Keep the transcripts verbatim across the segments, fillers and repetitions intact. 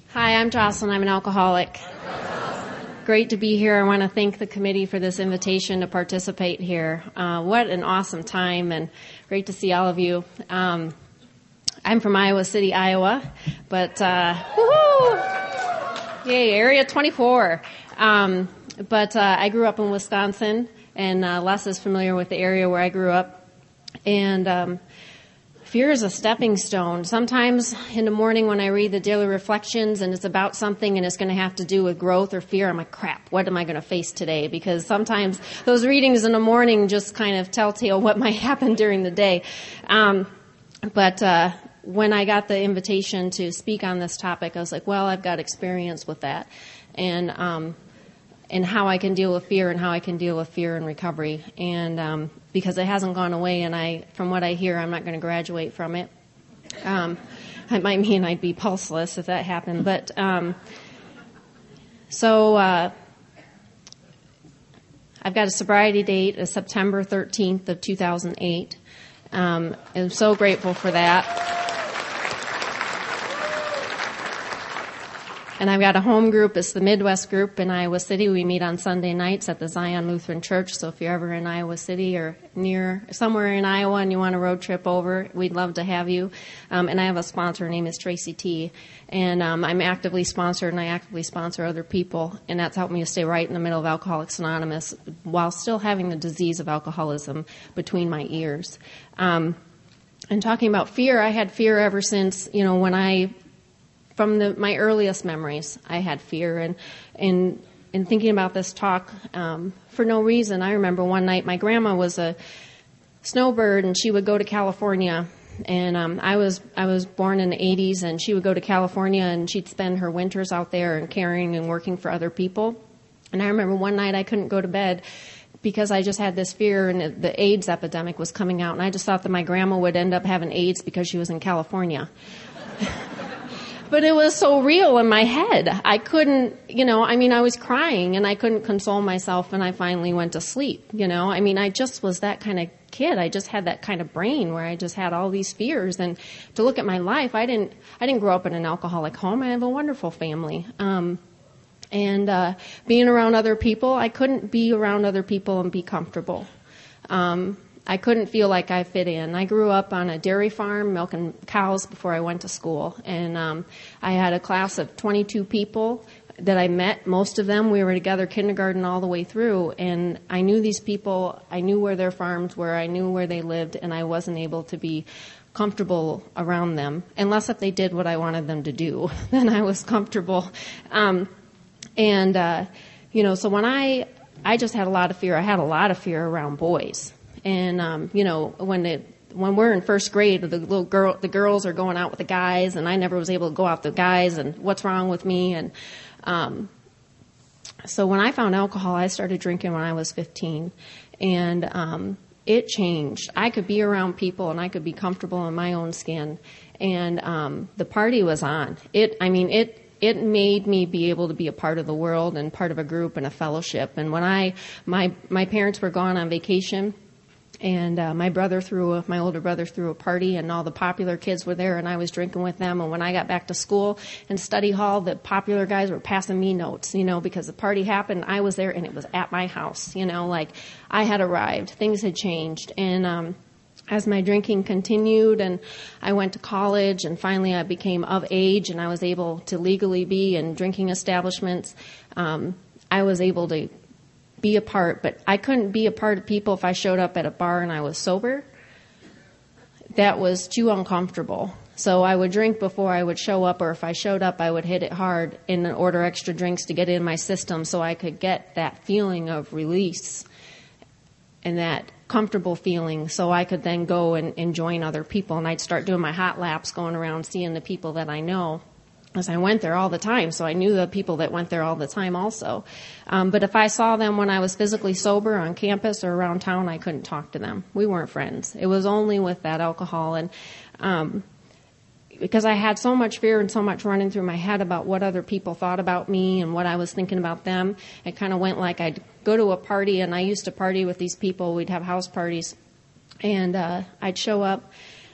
Hi, I'm Jocelyn. I'm an alcoholic. Great to be here. I want to thank the committee for this invitation to participate here. Uh, what an awesome time, and great to see all of you. Um, I'm from Iowa City, Iowa, but uh, woohoo! Yay, Area twenty-four. Um, but uh, I grew up in Wisconsin, and uh, Les is familiar with the area where I grew up. And um, fear is a stepping stone. Sometimes in the morning when I read the daily reflections and it's about something and it's going to have to do with growth or fear, I'm like, crap, what am I going to face today? Because sometimes those readings in the morning just kind of telltale what might happen during the day. Um, but uh, when I got the invitation to speak on this topic, I was like, well, I've got experience with that. And um, and how I can deal with fear and how I can deal with fear in recovery. And um, because it hasn't gone away, and I, from what I hear, I'm not going to graduate from it. Um, that might mean I'd be pulseless if that happened. But um, so uh, I've got a sobriety date of September thirteenth of two thousand eight. Um, I'm so grateful for that. And I've got a home group. It's the Midwest group in Iowa City. We meet on Sunday nights at the Zion Lutheran Church. So if you're ever in Iowa City or near somewhere in Iowa and you want a road trip over, we'd love to have you. Um, and I have a sponsor. Her name is Tracy T. And um, I'm actively sponsored, and I actively sponsor other people. And that's helped me to stay right in the middle of Alcoholics Anonymous while still having the disease of alcoholism between my ears. Um, and talking about fear, I had fear ever since, you know, when I... From the, my earliest memories, I had fear, and in in thinking about this talk, um, for no reason, I remember one night my grandma was a snowbird, and she would go to California, and um, I was I was born in the eighties, and she would go to California, and she'd spend her winters out there and caring and working for other people. And I remember one night I couldn't go to bed because I just had this fear, and the, the AIDS epidemic was coming out, and I just thought that my grandma would end up having AIDS because she was in California. But it was so real in my head. I couldn't, you know, I mean, I was crying and I couldn't console myself, and I finally went to sleep, you know. I mean, I just was that kind of kid. I just had that kind of brain where I just had all these fears. And to look at my life, I didn't, I didn't grow up in an alcoholic home. I have a wonderful family. Um, and, uh, being around other people, I couldn't be around other people and be comfortable. Um, I couldn't feel like I fit in. I grew up on a dairy farm milking cows before I went to school. And um, I had a class of twenty-two people that I met. Most of them, we were together kindergarten all the way through. And I knew these people. I knew where their farms were. I knew where they lived. And I wasn't able to be comfortable around them. Unless if they did what I wanted them to do. Then I was comfortable. Um, and, uh, you know, so when I, I just had a lot of fear. I had a lot of fear around boys. And, um, you know, when it, when we're in first grade, the little girl, the girls are going out with the guys, and I never was able to go out with the guys, and what's wrong with me? And, um, so when I found alcohol, I started drinking when I was fifteen, and, um, it changed. I could be around people and I could be comfortable in my own skin. And, um, the party was on. It, I mean, it, It made me be able to be a part of the world and part of a group and a fellowship. And when I, my, my parents were gone on vacation, and uh, my brother threw, a, my older brother threw a party, and all the popular kids were there, and I was drinking with them. And when I got back to school and study hall, the popular guys were passing me notes, you know, because the party happened. I was there, and it was at my house, you know, like I had arrived. Things had changed. And um, as my drinking continued, and I went to college, and finally I became of age, and I was able to legally be in drinking establishments, um, I was able to be a part, but I couldn't be a part of people if I showed up at a bar and I was sober. That was too uncomfortable. So I would drink before I would show up, or if I showed up, I would hit it hard and order extra drinks to get it in my system so I could get that feeling of release and that comfortable feeling, so I could then go and, and join other people. And I'd start doing my hot laps, going around seeing the people that I know, as I went there all the time, so I knew the people that went there all the time also. Um, but if I saw them when I was physically sober on campus or around town, I couldn't talk to them. We weren't friends. It was only with that alcohol. And um, because I had so much fear and so much running through my head about what other people thought about me and what I was thinking about them, it kind of went like I'd go to a party, and I used to party with these people. We'd have house parties, and uh, I'd show up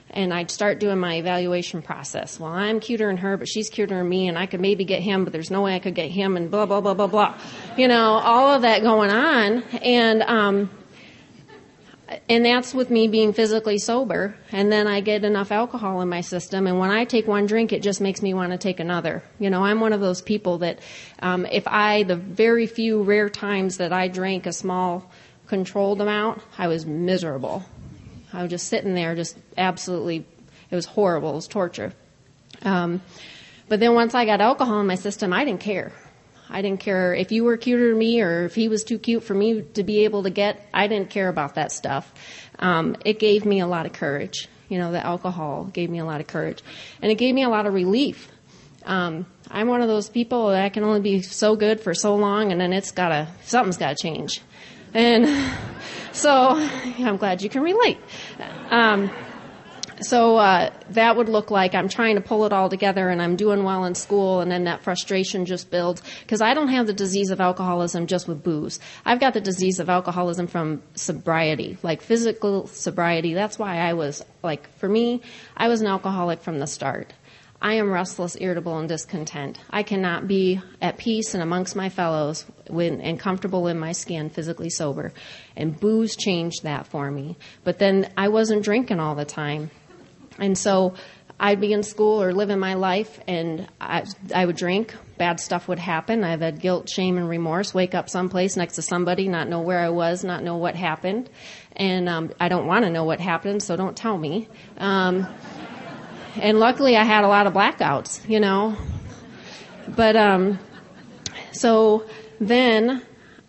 And I'd start doing my evaluation process. Well, I'm cuter than her, but she's cuter than me, and I could maybe get him, but there's no way I could get him, and blah, blah, blah, blah, blah. You know, all of that going on. And, um, and that's with me being physically sober. And then I get enough alcohol in my system, and when I take one drink, it just makes me want to take another. You know, I'm one of those people that, um, if I, the very few rare times that I drank a small controlled amount, I was miserable. I was just sitting there, just absolutely, it was horrible. It was torture. Um, but then once I got alcohol in my system, I didn't care. I didn't care if you were cuter than me or if he was too cute for me to be able to get. I didn't care about that stuff. Um, it gave me a lot of courage. You know, the alcohol gave me a lot of courage. And it gave me a lot of relief. Um, I'm one of those people that I can only be so good for so long, and then it's gotta, something's gotta change. And so I'm glad you can relate. Um, so uh, that would look like I'm trying to pull it all together and I'm doing well in school, and then that frustration just builds. Because I don't have the disease of alcoholism just with booze. I've got the disease of alcoholism from sobriety, like physical sobriety. That's why I was, like, for me, I was an alcoholic from the start. I am restless, irritable, and discontent. I cannot be at peace and amongst my fellows when, and comfortable in my skin, physically sober. And booze changed that for me. But then I wasn't drinking all the time. And so I'd be in school or living my life, and I, I would drink. Bad stuff would happen. I've had guilt, shame, and remorse. Wake up someplace next to somebody, not know where I was, not know what happened. And um, I don't want to know what happened, so don't tell me. Um And luckily I had a lot of blackouts, you know. But, um, so then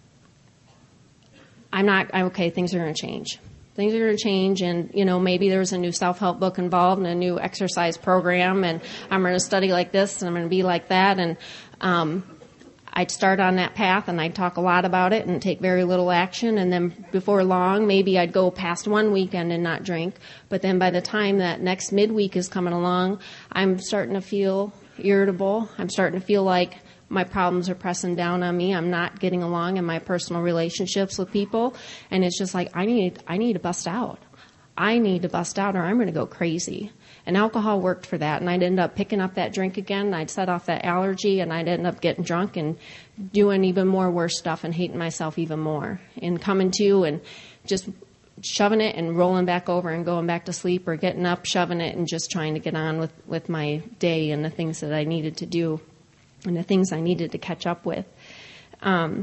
I'm not, I'm okay, things are going to change. Things are going to change, and, you know, maybe there's a new self-help book involved and a new exercise program, and I'm going to study like this and I'm going to be like that. And, um, I'd start on that path and I'd talk a lot about it and take very little action, and then before long maybe I'd go past one weekend and not drink, but then by the time that next midweek is coming along, I'm starting to feel irritable. I'm starting to feel like my problems are pressing down on me. I'm not getting along in my personal relationships with people, and it's just like I need I need to bust out. I need to bust out or I'm going to go crazy. And alcohol worked for that. And I'd end up picking up that drink again. And I'd set off that allergy, and I'd end up getting drunk and doing even more worse stuff and hating myself even more. And coming to and just shoving it and rolling back over and going back to sleep, or getting up, shoving it, and just trying to get on with, with my day and the things that I needed to do and the things I needed to catch up with. Um,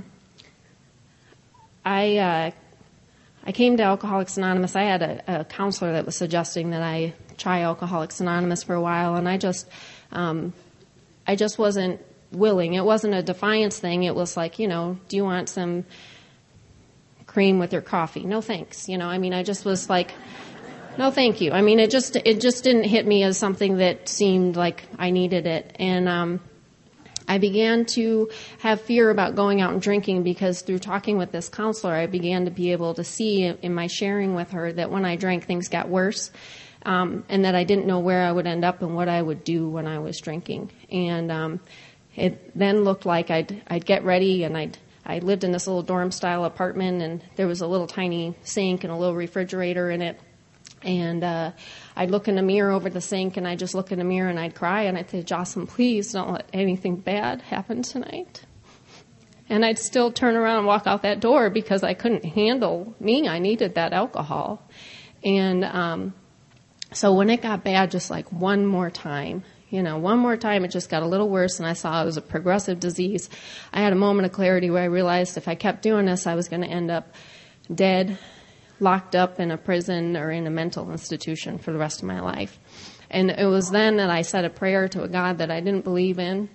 I... Uh, I came to Alcoholics Anonymous. I had a, a counselor that was suggesting that I try Alcoholics Anonymous for a while, and I just, um, I just wasn't willing. It wasn't a defiance thing. It was like, you know, do you want some cream with your coffee? No, thanks. You know, I mean, I just was like, no, thank you. I mean, it just, it just didn't hit me as something that seemed like I needed it, and um, I began to have fear about going out and drinking, because through talking with this counselor, I began to be able to see in my sharing with her that when I drank, things got worse, um, and that I didn't know where I would end up and what I would do when I was drinking. And um, it then looked like I'd I'd get ready, and I'd I lived in this little dorm-style apartment, and there was a little tiny sink and a little refrigerator in it. And uh, I'd look in the mirror over the sink, and I'd just look in the mirror, and I'd cry, and I'd say, Jocelyn, please don't let anything bad happen tonight. And I'd still turn around and walk out that door because I couldn't handle me. I needed that alcohol. And um, so when it got bad, just like one more time, you know, one more time, it just got a little worse, and I saw it was a progressive disease. I had a moment of clarity where I realized if I kept doing this, I was going to end up dead, locked up in a prison or in a mental institution for the rest of my life. And it was then that I said a prayer to a God that I didn't believe in,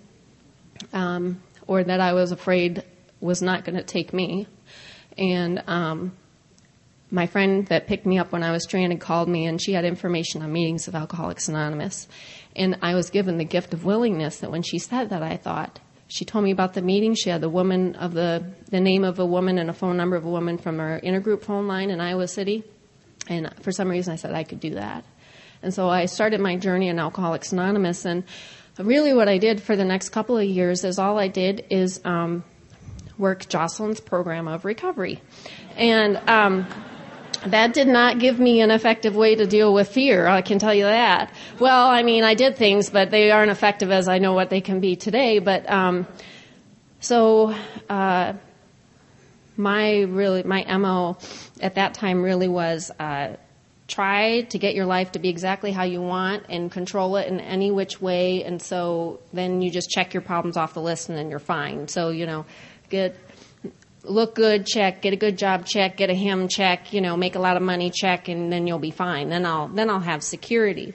um, or that I was afraid was not going to take me. And um, my friend that picked me up when I was stranded called me, and she had information on meetings of Alcoholics Anonymous. And I was given the gift of willingness that when she said that, I thought, she told me about the meeting. She had the woman of the, the name of a woman and a phone number of a woman from our intergroup phone line in Iowa City. And for some reason I said I could do that. And so I started my journey in Alcoholics Anonymous. And really what I did for the next couple of years is all I did is um, work Jocelyn's program of recovery. And um, that did not give me an effective way to deal with fear, I can tell you that. Well, I mean, I did things, but they aren't effective as I know what they can be today. But um, so uh, my really my M O at that time really was uh, try to get your life to be exactly how you want and control it in any which way. And so then you just check your problems off the list and then you're fine. So, you know, get look good, check, get a good job, check, get a hymn, check, you know, make a lot of money, check, and then you'll be fine. Then I'll, then I'll have security.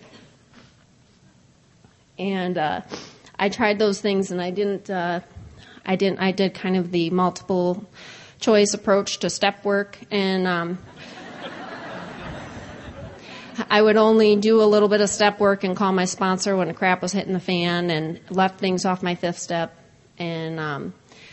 And, uh, I tried those things and I didn't, uh, I didn't, I did kind of the multiple choice approach to step work and, um, I would only do a little bit of step work and call my sponsor when the crap was hitting the fan and left things off my fifth step and, um,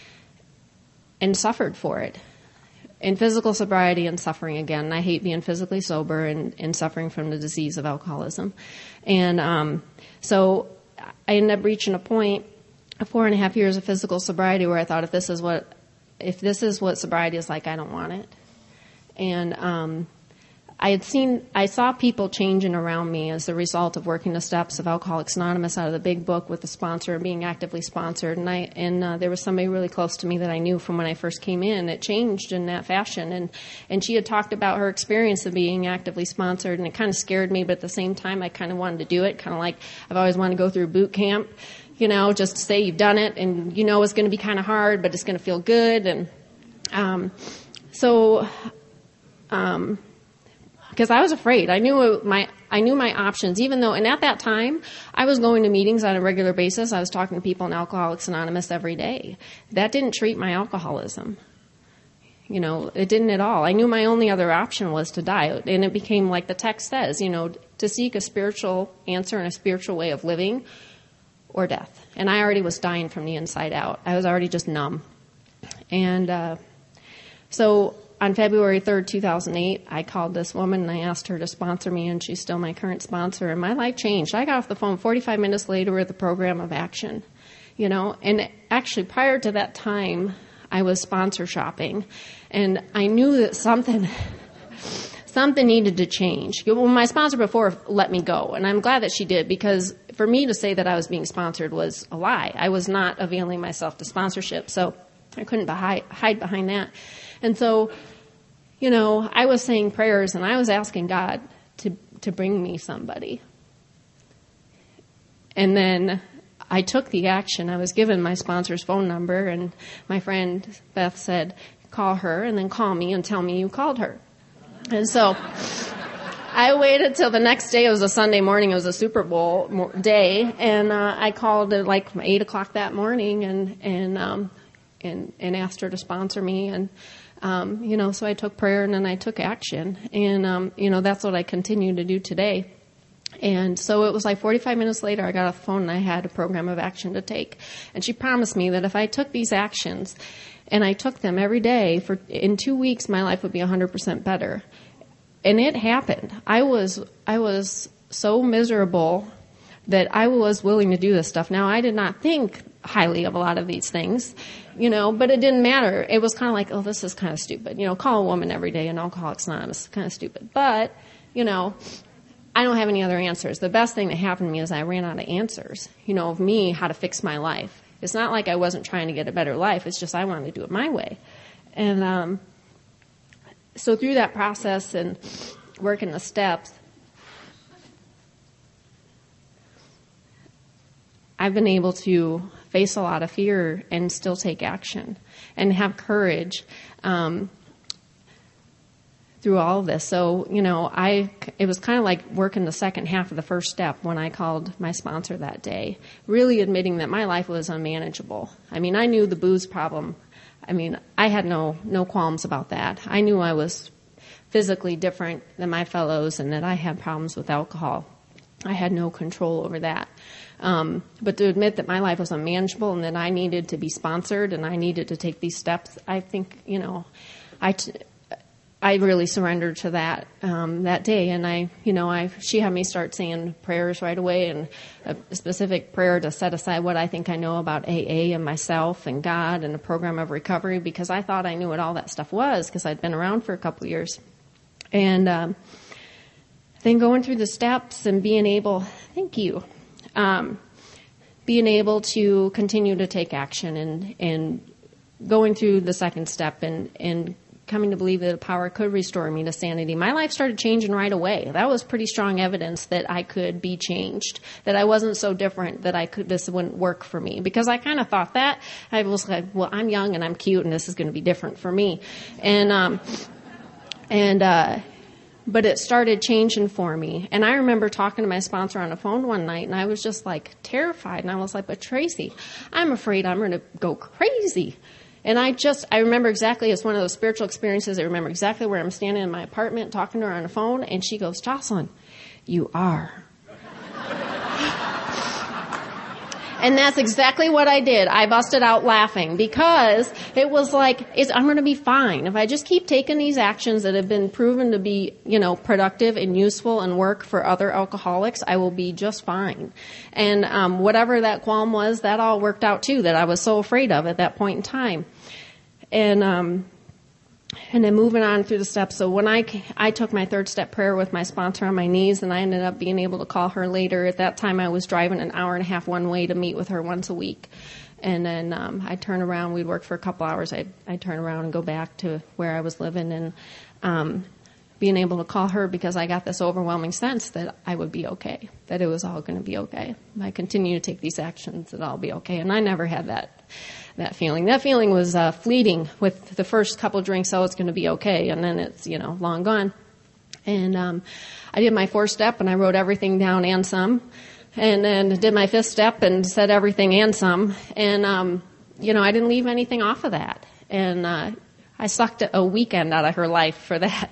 and suffered for it. In physical sobriety and suffering again. I hate being physically sober and, and suffering from the disease of alcoholism. And um, so I ended up reaching a point, four and a half years of physical sobriety, where I thought, if this is what, if this is what sobriety is like, I don't want it. And um, I had seen, I saw people changing around me as a result of working the steps of Alcoholics Anonymous out of the big book with the sponsor and being actively sponsored. And I, and uh, there was somebody really close to me that I knew from when I first came in. It changed in that fashion. And, and she had talked about her experience of being actively sponsored, and it kind of scared me, but at the same time, I kind of wanted to do it, kind of like I've always wanted to go through boot camp, you know, just to say you've done it, and you know it's going to be kind of hard, but it's going to feel good. And um, so... Um, Because I was afraid. I knew my I knew my options, even though, and at that time, I was going to meetings on a regular basis. I was talking to people in Alcoholics Anonymous every day. That didn't treat my alcoholism. You know, it didn't at all. I knew my only other option was to die. And it became like the text says, you know, to seek a spiritual answer and a spiritual way of living or death. And I already was dying from the inside out. I was already just numb. And uh, so... on February third, two thousand eight, I called this woman and I asked her to sponsor me, and she's still my current sponsor, and my life changed. I got off the phone forty-five minutes later with a program of action, you know, and actually prior to that time, I was sponsor shopping, and I knew that something, something needed to change. Well, my sponsor before let me go, and I'm glad that she did, because for me to say that I was being sponsored was a lie. I was not availing myself to sponsorship, so I couldn't behi- hide behind that. And so, you know, I was saying prayers and I was asking God to, to bring me somebody. And then I took the action. I was given my sponsor's phone number, and my friend Beth said, call her and then call me and tell me you called her. And so I waited till the next day. It was a Sunday morning. It was a Super Bowl day. And uh, I called at like eight o'clock that morning and, and, um, and, and asked her to sponsor me. And Um, you know, so I took prayer and then I took action. And, um, you know, that's what I continue to do today. And so it was like forty-five minutes later, I got off the phone and I had a program of action to take. And she promised me that if I took these actions and I took them every day for, in two weeks, my life would be one hundred percent better. And it happened. I was, I was so miserable that I was willing to do this stuff. Now, I did not think highly of a lot of these things, you know, but it didn't matter. It was kind of like, oh, this is kind of stupid. You know, call a woman every day in Alcoholics Anonymous, kind of stupid. But, you know, I don't have any other answers. The best thing that happened to me is I ran out of answers, you know, of me, how to fix my life. It's not like I wasn't trying to get a better life. It's just I wanted to do it my way. And um, so through that process and working the steps, I've been able to face a lot of fear and still take action and have courage um, through all of this. So, you know, I it was kind of like working the second half of the first step when I called my sponsor that day, really admitting that my life was unmanageable. I mean, I knew the booze problem. I mean, I had no no qualms about that. I knew I was physically different than my fellows and that I had problems with alcohol. I had no control over that. Um, but to admit that my life was unmanageable and that I needed to be sponsored and I needed to take these steps, I think, you know, I, t- I really surrendered to that, um, that day. And I, you know, I, she had me start saying prayers right away, and a specific prayer to set aside what I think I know about A A and myself and God and a program of recovery, because I thought I knew what all that stuff was because I'd been around for a couple of years. And um, then going through the steps and being able, thank you, um, being able to continue to take action and, and going through the second step and, and coming to believe that the power could restore me to sanity. My life started changing right away. That was pretty strong evidence that I could be changed, that I wasn't so different, that I could, this wouldn't work for me. Because I kind of thought that. I was like, well, I'm young and I'm cute and this is going to be different for me. And, um, and, uh, but it started changing for me. And I remember talking to my sponsor on the phone one night, and I was just like terrified. And I was like, but Tracy, I'm afraid I'm going to go crazy. And I just, I remember exactly, it's one of those spiritual experiences. I remember exactly where I'm standing in my apartment talking to her on the phone, and she goes, Jocelyn, you are. And that's exactly what I did. I busted out laughing because it was like, it's, I'm going to be fine. If I just keep taking these actions that have been proven to be, you know, productive and useful and work for other alcoholics, I will be just fine. And um, whatever that qualm was, that all worked out too, that I was so afraid of at that point in time. And um, and then moving on through the steps. So when I, I took my third step prayer with my sponsor on my knees, and I ended up being able to call her later. At that time, I was driving an hour and a half one way to meet with her once a week. And then um, I'd turn around. We'd work for a couple hours. I'd, I'd turn around and go back to where I was living. And um, being able to call her because I got this overwhelming sense that I would be okay, that it was all going to be okay. If I continue to take these actions, that I'll be okay. And I never had that. That feeling. That feeling was uh, fleeting with the first couple drinks. Oh, it's going to be okay. And then it's, you know, long gone. And um, I did my fourth step and I wrote everything down and some. And then did my fifth step and said everything and some. And, um, you know, I didn't leave anything off of that. And uh, I sucked a weekend out of her life for that.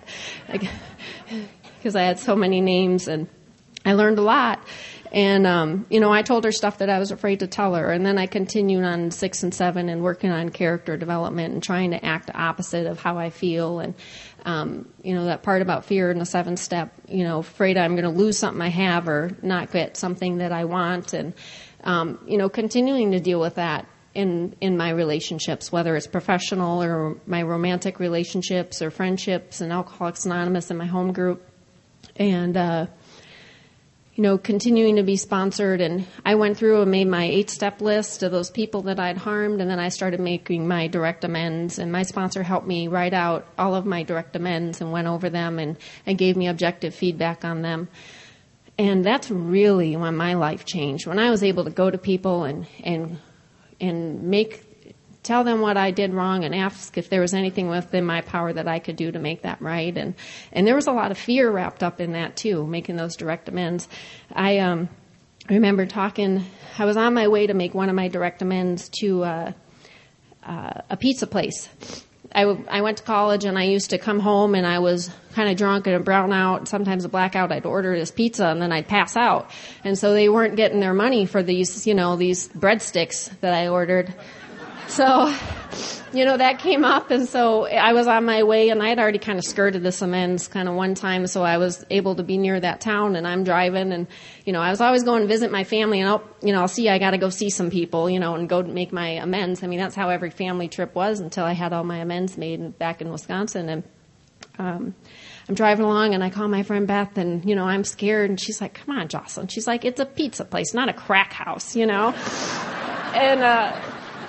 Because I had so many names and I learned a lot. And, um, you know, I told her stuff that I was afraid to tell her. And then I continued on six and seven and working on character development and trying to act opposite of how I feel. And, um, you know, that part about fear in the seventh step, you know, afraid I'm going to lose something I have or not get something that I want. And, um, you know, continuing to deal with that in, in my relationships, whether it's professional or my romantic relationships or friendships and Alcoholics Anonymous in my home group. And, uh, you know, continuing to be sponsored. And I went through and made my eight-step list of those people that I'd harmed, and then I started making my direct amends. And my sponsor helped me write out all of my direct amends and went over them and, and gave me objective feedback on them. And that's really when my life changed, when I was able to go to people and and and make tell them what I did wrong and ask if there was anything within my power that I could do to make that right. And, and there was a lot of fear wrapped up in that too, making those direct amends. I, um, remember talking, I was on my way to make one of my direct amends to, uh, uh, a pizza place. I, w- I went to college and I used to come home and I was kind of drunk and a brown out, sometimes a blackout. I'd order this pizza and then I'd pass out. And so they weren't getting their money for these, you know, these breadsticks that I ordered. So, you know, that came up, and so I was on my way, and I had already kind of skirted this amends kind of one time, so I was able to be near that town, and I'm driving, and, you know, I was always going to visit my family, and, I'll, you know, I'll see I got to go see some people, you know, and go make my amends. I mean, that's how every family trip was until I had all my amends made back in Wisconsin, and um, I'm driving along, and I call my friend Beth, and, you know, I'm scared, and she's like, come on, Jocelyn. She's like, it's a pizza place, not a crack house, you know, and, uh...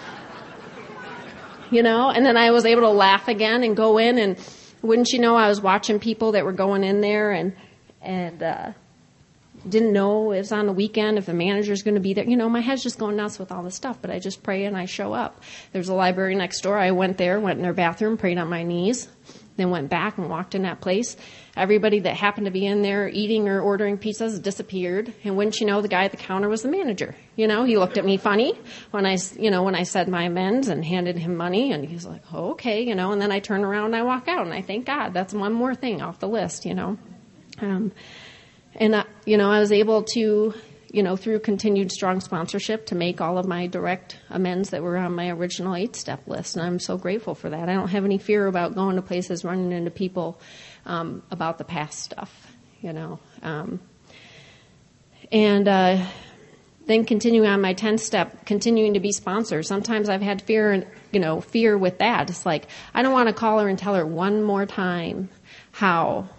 You know, and then I was able to laugh again and go in, and wouldn't you know, I was watching people that were going in there and, and, uh, didn't know it was on the weekend if the manager's going to be there. You know, my head's just going nuts with all this stuff, but I just pray and I show up. There's a library next door. I went there, went in their bathroom, prayed on my knees, then went back and walked in that place. Everybody that happened to be in there eating or ordering pizzas disappeared. And wouldn't you know, the guy at the counter was the manager. You know, he looked at me funny when I, you know, when I said my amends and handed him money. And he's like, oh, okay, you know, and then I turn around and I walk out and I thank God, that's one more thing off the list, you know. Um, and, uh, you know, I was able to, you know, through continued strong sponsorship to make all of my direct amends that were on my original eight-step list. And I'm so grateful for that. I don't have any fear about going to places, running into people um, about the past stuff, you know. Um, and uh, then continuing on my tenth step, continuing to be sponsored. Sometimes I've had fear, you know, fear with that. It's like, I don't want to call her and tell her one more time how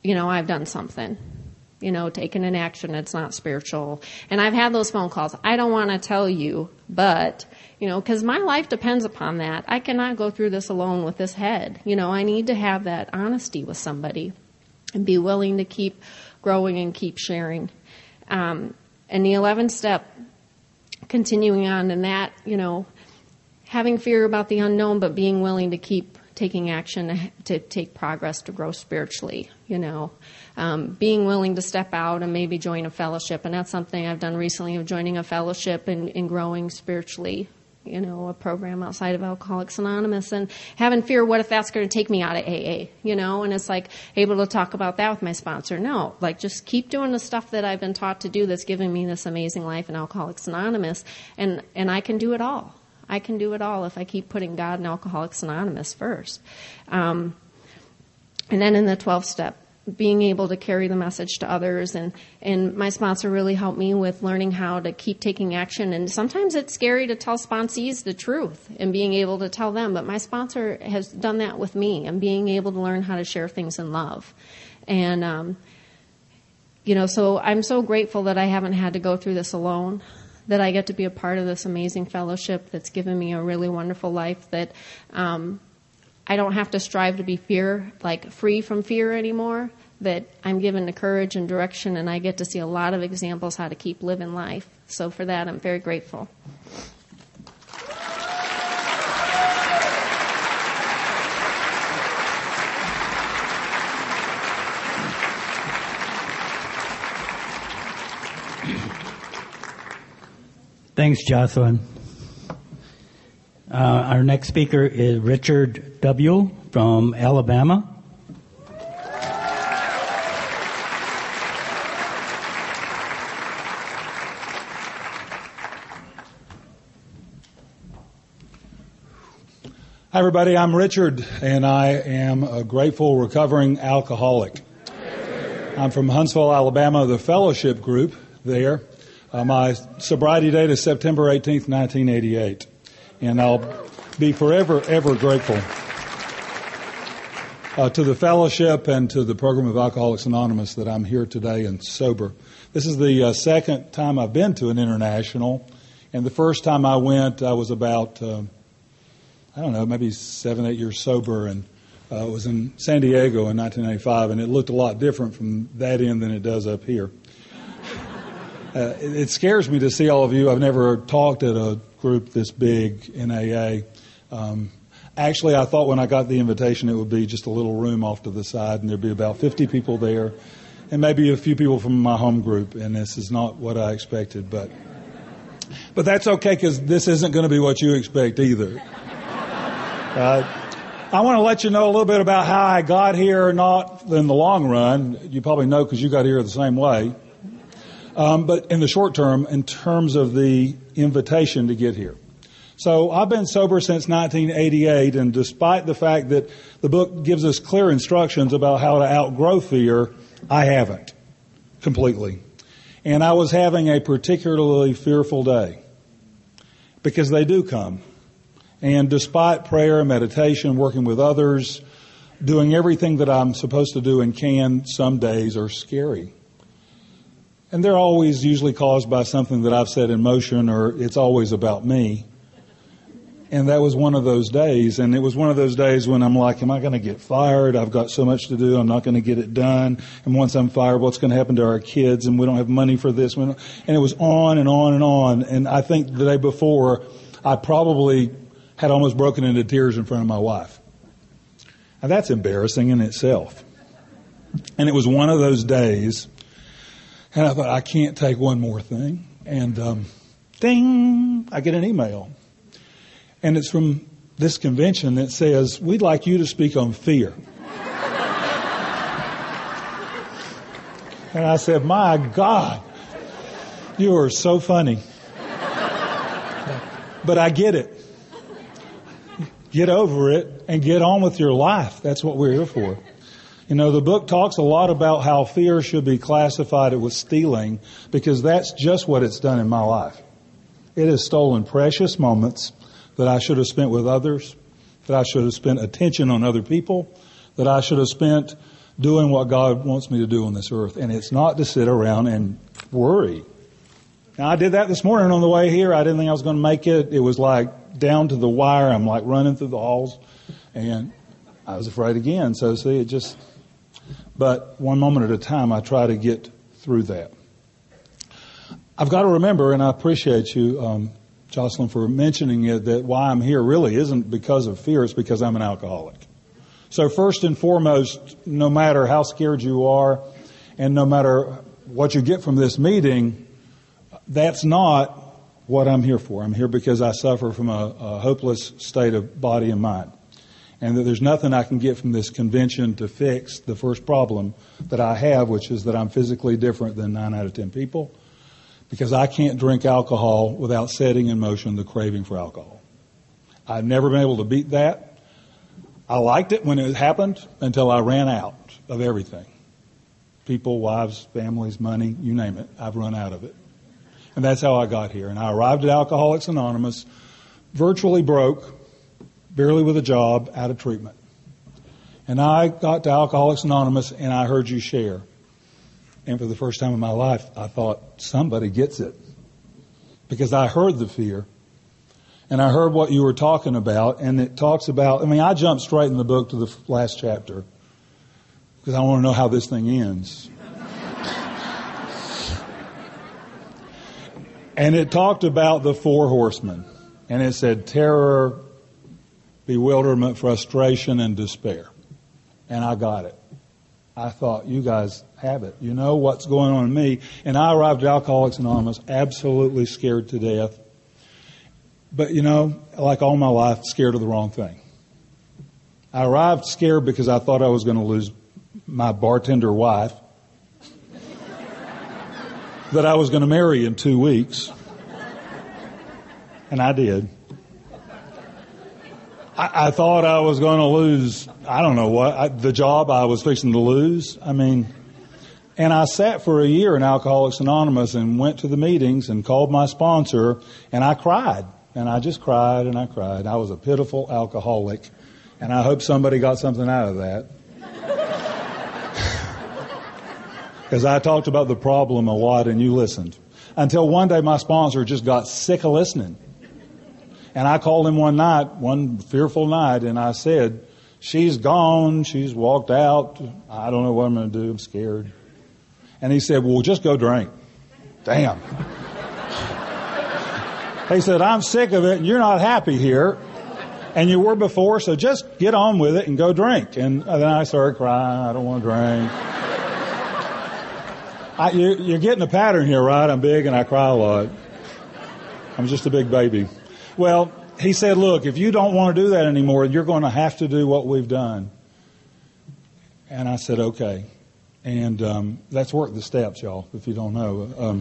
you know, I've done something. You know, taken an action, it's not spiritual. And I've had those phone calls. I don't want to tell you, but, you know, because my life depends upon that. I cannot go through this alone with this head. You know, I need to have that honesty with somebody and be willing to keep growing and keep sharing. Um, and the eleventh step, continuing on in that, you know, having fear about the unknown, but being willing to keep taking action to take progress to grow spiritually, you know, um, being willing to step out and maybe join a fellowship. And that's something I've done recently, of joining a fellowship and, and growing spiritually, you know, a program outside of Alcoholics Anonymous, and having fear, what if that's going to take me out of A A, you know, and it's like able to talk about that with my sponsor. No, like just keep doing the stuff that I've been taught to do that's given me this amazing life in Alcoholics Anonymous, and, and I can do it all. I can do it all if I keep putting God and Alcoholics Anonymous first. Um, and then in the twelfth step, being able to carry the message to others. And, and my sponsor really helped me with learning how to keep taking action. And sometimes it's scary to tell sponsees the truth and being able to tell them. But my sponsor has done that with me, and being able to learn how to share things in love. And, um, you know, so I'm so grateful that I haven't had to go through this alone, that I get to be a part of this amazing fellowship that's given me a really wonderful life, that um, I don't have to strive to be fear, like free from fear anymore, that I'm given the courage and direction, and I get to see a lot of examples how to keep living life. So for that, I'm very grateful. Thanks, Jocelyn. Uh, our next speaker is Richard W. from Alabama. Hi, everybody. I'm Richard, and I am a grateful, recovering alcoholic. I'm from Huntsville, Alabama, the fellowship group there. Uh, my sobriety date is September eighteenth, nineteen eighty-eight, and I'll be forever, ever grateful uh, to the fellowship and to the program of Alcoholics Anonymous that I'm here today and sober. This is the uh, second time I've been to an international, and the first time I went, I was about, uh, I don't know, maybe seven, eight years sober, and uh, it was in San Diego in nineteen eighty-five, and it looked a lot different from that end than it does up here. Uh, it, it scares me to see all of you. I've never talked at a group this big in A A. Um, actually, I thought when I got the invitation it would be just a little room off to the side, and there'd be about fifty people there, and maybe a few people from my home group, and this is not what I expected. But but that's okay, because this isn't going to be what you expect either. Uh, I want to let you know a little bit about how I got here, not in the long run. You probably know because you got here the same way. Um, but in the short term, in terms of the invitation to get here. So I've been sober since nineteen eighty-eight, and despite the fact that the book gives us clear instructions about how to outgrow fear, I haven't completely. And I was having a particularly fearful day, because they do come. And despite prayer, meditation, working with others, doing everything that I'm supposed to do and can, some days are scary. And they're always usually caused by something that I've set in motion, or it's always about me. And that was one of those days. And it was one of those days when I'm like, am I going to get fired? I've got so much to do. I'm not going to get it done. And once I'm fired, what's going to happen to our kids? And we don't have money for this. And it was on and on and on. And I think the day before, I probably had almost broken into tears in front of my wife. Now, that's embarrassing in itself. And it was one of those days. And I thought, I can't take one more thing. And um, ding, I get an email. And it's from this convention that says, we'd like you to speak on fear. And I said, my God, you are so funny. But I get it. Get over it and get on with your life. That's what we're here for. You know, the book talks a lot about how fear should be classified with stealing, because that's just what it's done in my life. It has stolen precious moments that I should have spent with others, that I should have spent attention on other people, that I should have spent doing what God wants me to do on this earth. And it's not to sit around and worry. Now, I did that this morning on the way here. I didn't think I was going to make it. It was like down to the wire. I'm like running through the halls. And I was afraid again. So, see, it just... But one moment at a time, I try to get through that. I've got to remember, and I appreciate you, um, Jocelyn, for mentioning it, that why I'm here really isn't because of fear. It's because I'm an alcoholic. So first and foremost, no matter how scared you are and no matter what you get from this meeting, that's not what I'm here for. I'm here because I suffer from a, a hopeless state of body and mind. And that there's nothing I can get from this convention to fix the first problem that I have, which is that I'm physically different than nine out of ten people, because I can't drink alcohol without setting in motion the craving for alcohol. I've never been able to beat that. I liked it when it happened until I ran out of everything. People, wives, families, money, you name it. I've run out of it. And that's how I got here. And I arrived at Alcoholics Anonymous virtually broke, barely with a job, out of treatment. And I got to Alcoholics Anonymous and I heard you share. And for the first time in my life, I thought, somebody gets it. Because I heard the fear. And I heard what you were talking about. And it talks about, I mean, I jumped straight in the book to the last chapter. Because I want to know how this thing ends. And it talked about the four horsemen. And it said terror, bewilderment, frustration, and despair. And I got it. I thought, you guys have it. You know what's going on in me. And I arrived at Alcoholics Anonymous absolutely scared to death. But, you know, like all my life, scared of the wrong thing. I arrived scared because I thought I was going to lose my bartender wife that I was going to marry in two weeks. And I did. I, I thought I was going to lose, I don't know what, I, the job I was fixing to lose. I mean, and I sat for a year in Alcoholics Anonymous and went to the meetings and called my sponsor, and I cried. And I just cried and I cried. I was a pitiful alcoholic, and I hope somebody got something out of that. Because I talked about the problem a lot and you listened. Until one day my sponsor just got sick of listening. And I called him one night, one fearful night, and I said, she's gone, she's walked out, I don't know what I'm going to do, I'm scared. And he said, well, just go drink. Damn. He said, I'm sick of it and you're not happy here. And you were before, so just get on with it and go drink. And then I started crying, I don't want to drink. I, you, you're getting a pattern here, right? I'm big and I cry a lot. I'm just a big baby. Well, he said, look, if you don't want to do that anymore, you're going to have to do what we've done. And I said, okay. And um, that's work the steps, y'all, if you don't know. Um,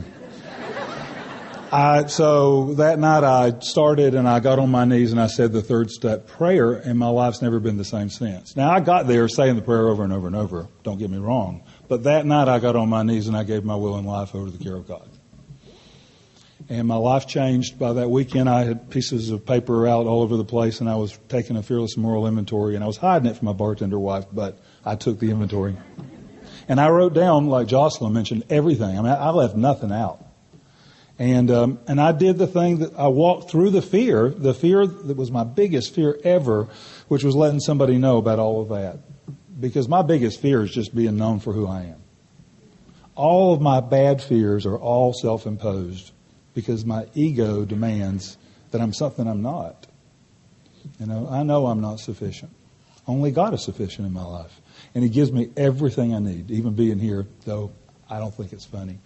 I, so that night I started and I got on my knees and I said the third step prayer, and my life's never been the same since. Now, I got there saying the prayer over and over and over. Don't get me wrong. But that night I got on my knees and I gave my will and life over to the care of God. And my life changed. By that weekend I had pieces of paper out all over the place and I was taking a fearless moral inventory, and I was hiding it from my bartender wife, but I took the inventory. And I wrote down, like Jocelyn mentioned, everything. I mean, I left nothing out. And um, and I did the thing that I walked through the fear, the fear that was my biggest fear ever, which was letting somebody know about all of that. Because my biggest fear is just being known for who I am. All of my bad fears are all self-imposed because my ego demands that I'm something I'm not. You know, I know I'm not sufficient. Only God is sufficient in my life. And He gives me everything I need, even being here, though I don't think it's funny.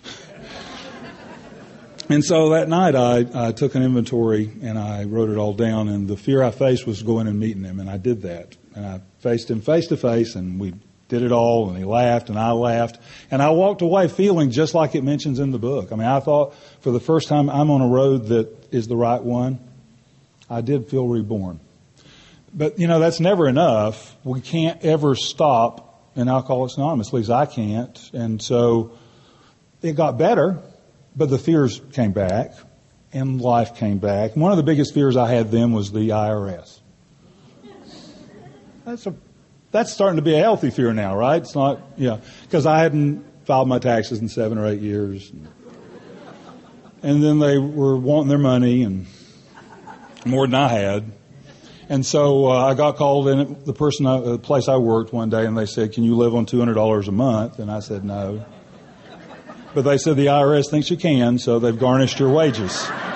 And so that night I, I took an inventory and I wrote it all down, and the fear I faced was going and meeting Him, and I did that. And I faced Him face to face, and we did it all, and He laughed and I laughed. And I walked away feeling just like it mentions in the book. I mean, I thought for the first time I'm on a road that is the right one. I did feel reborn. But, you know, that's never enough. We can't ever stop in Alcoholics Anonymous. At least I can't. And so it got better, but the fears came back and life came back. One of the biggest fears I had then was the I R S. That's a, That's starting to be a healthy fear now, right? It's not, yeah, because I hadn't filed my taxes in seven or eight years. And then they were wanting their money and more than I had. And so uh, I got called in the person, I, the place I worked one day, and they said, "Can you live on two hundred dollars a month?" And I said, "No." But they said the I R S thinks you can, so they've garnished your wages.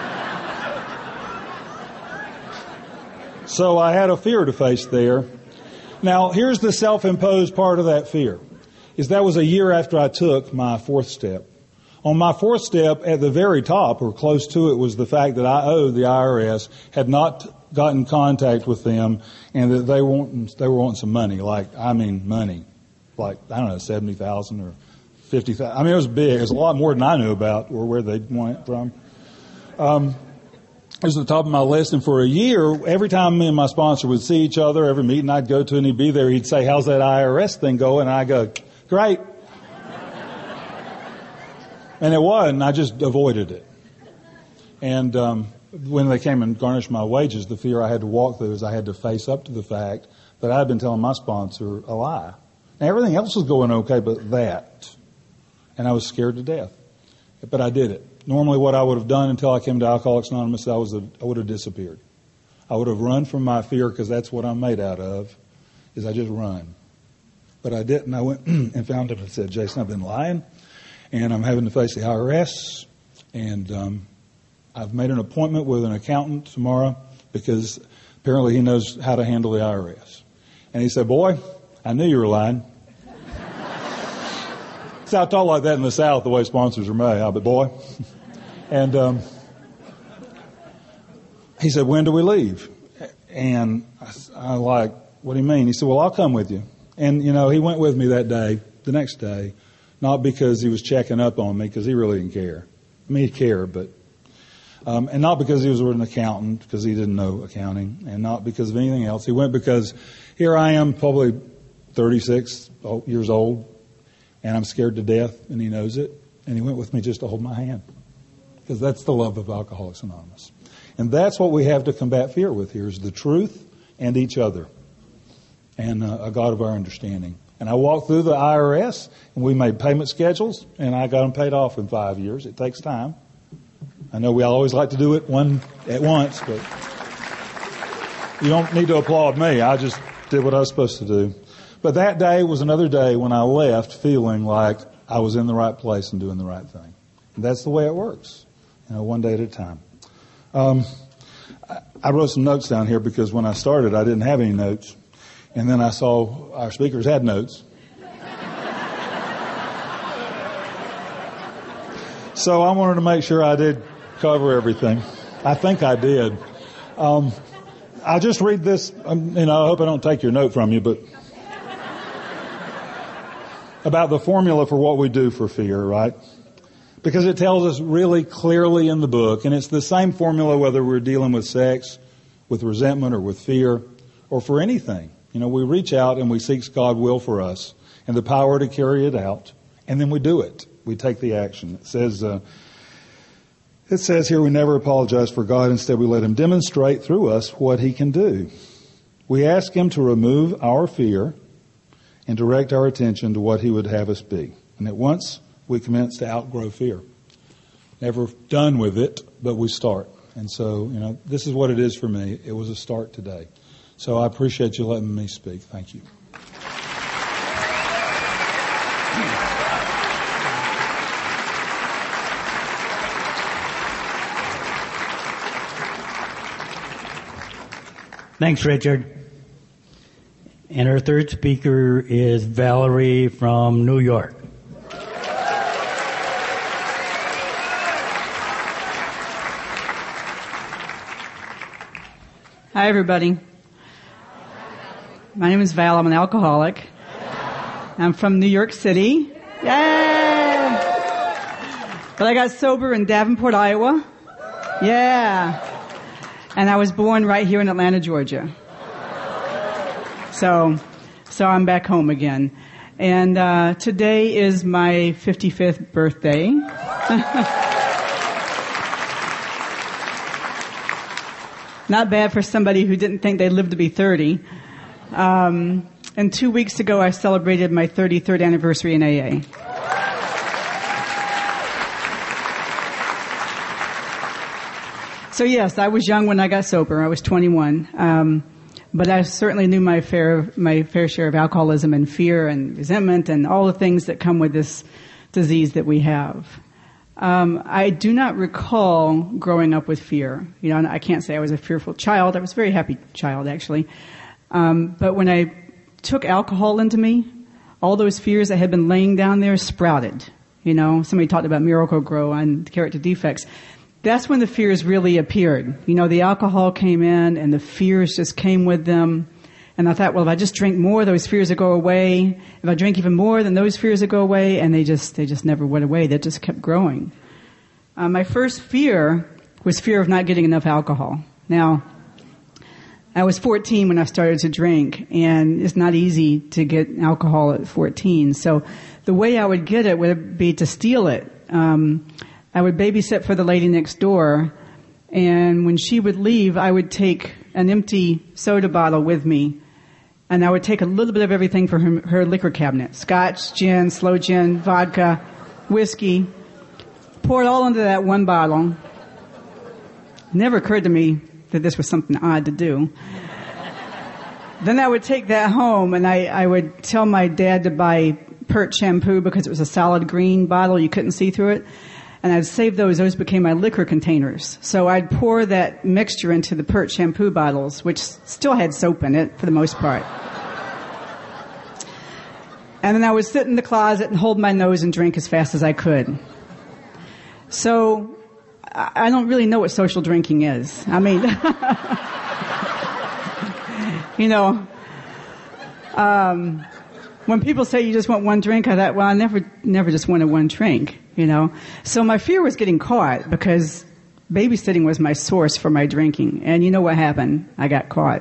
So I had a fear to face there. Now, here's the self-imposed part of that fear, is that was a year after I took my fourth step. On my fourth step, at the very top, or close to it, was the fact that I owed the I R S, had not got in contact with them, and that they want they were wanting some money. Like, I mean, money, like I don't know, seventy thousand or fifty thousand. I mean, it was big. It was a lot more than I knew about or where they went from. Um, it was at the top of my list, and for a year, every time me and my sponsor would see each other, every meeting I'd go to, and he'd be there, he'd say, "How's that I R S thing going?" And I go, "Great." And it wasn't. I just avoided it. And um, when they came and garnished my wages, the fear I had to walk through is I had to face up to the fact that I had been telling my sponsor a lie. Now, everything else was going okay, but that. And I was scared to death. But I did it. Normally what I would have done until I came to Alcoholics Anonymous, I, was a, I would have disappeared. I would have run from my fear, because that's what I'm made out of, is I just run. But I didn't. I went and found him and said, "Jason, I've been lying, and I'm having to face the I R S, and um, I've made an appointment with an accountant tomorrow because apparently he knows how to handle the I R S." And he said, "Boy, I knew you were lying." So I talk like that in the South, the way sponsors are made. But boy. And um, he said, "When do we leave?" And I, I like, "What do you mean?" He said, "Well, I'll come with you." And, you know, he went with me that day, the next day, not because he was checking up on me, because he really didn't care. I mean, he cared, but, um, and not because he was an accountant, because he didn't know accounting, and not because of anything else. He went because here I am, probably thirty-six years old, and I'm scared to death, and he knows it. And he went with me just to hold my hand, because that's the love of Alcoholics Anonymous. And that's what we have to combat fear with here, is the truth and each other, and uh, a God of our understanding. And I walked through the I R S, and we made payment schedules, and I got them paid off in five years. It takes time. I know we always like to do it one at once, but you don't need to applaud me. I just did what I was supposed to do. But that day was another day when I left feeling like I was in the right place and doing the right thing. And that's the way it works, you know, one day at a time. Um, I wrote some notes down here because when I started, I didn't have any notes. And then I saw our speakers had notes. So I wanted to make sure I did cover everything. I think I did. Um, I'll just read this. Um, you know, I hope I don't take your note from you, but about the formula for what we do for fear, right? Because it tells us really clearly in the book, and it's the same formula whether we're dealing with sex, with resentment, or with fear, or for anything. You know, we reach out and we seek God's will for us and the power to carry it out, and then we do it. We take the action. It says, uh, it says here we never apologize for God. Instead, we let Him demonstrate through us what He can do. We ask Him to remove our fear and direct our attention to what He would have us be. And at once, we commence to outgrow fear. Never done with it, but we start. And so, you know, this is what it is for me. It was a start today. So I appreciate you letting me speak. Thank you. Thanks, Richard. And our third speaker is Valerie from New York. Hi, everybody. My name is Val. I'm an alcoholic. I'm from New York City. Yeah! But I got sober in Davenport, Iowa. Yeah. And I was born right here in Atlanta, Georgia. So, so I'm back home again. And uh, today is my fifty-fifth birthday. Not bad for somebody who didn't think they'd live to be thirty. Um, and two weeks ago I celebrated my thirty-third anniversary in A A. So yes, I was young when I got sober. I was twenty-one. Um, but I certainly knew my fair, my fair share of alcoholism and fear and resentment and all the things that come with this disease that we have. Um, I do not recall growing up with fear. You know, and I can't say I was a fearful child. I was a very happy child, actually. Um, but when I took alcohol into me, all those fears that had been laying down there sprouted. You know, somebody talked about Miracle-Gro on character defects. That's when the fears really appeared. You know, the alcohol came in and the fears just came with them. And I thought, well, if I just drink more, those fears will go away. If I drink even more, then those fears will go away. And they just, they just never went away. They just kept growing. Uh, my first fear was fear of not getting enough alcohol. Now, I was fourteen when I started to drink, and it's not easy to get alcohol at fourteen. So the way I would get it would be to steal it. Um, I would babysit for the lady next door, and when she would leave, I would take an empty soda bottle with me, and I would take a little bit of everything from her, her liquor cabinet. Scotch, gin, sloe gin, vodka, whiskey. Pour it all into that one bottle. It never occurred to me that this was something odd to do. Then I would take that home, and I, I would tell my dad to buy Pert shampoo because it was a solid green bottle. You couldn't see through it. And I'd save those. Those became my liquor containers. So I'd pour that mixture into the Pert shampoo bottles, which still had soap in it for the most part. And then I would sit in the closet and hold my nose and drink as fast as I could. So I don't really know what social drinking is. I mean, you know, um, when people say you just want one drink, I thought, well, I never, never just wanted one drink, you know. So my fear was getting caught because babysitting was my source for my drinking. And you know what happened? I got caught.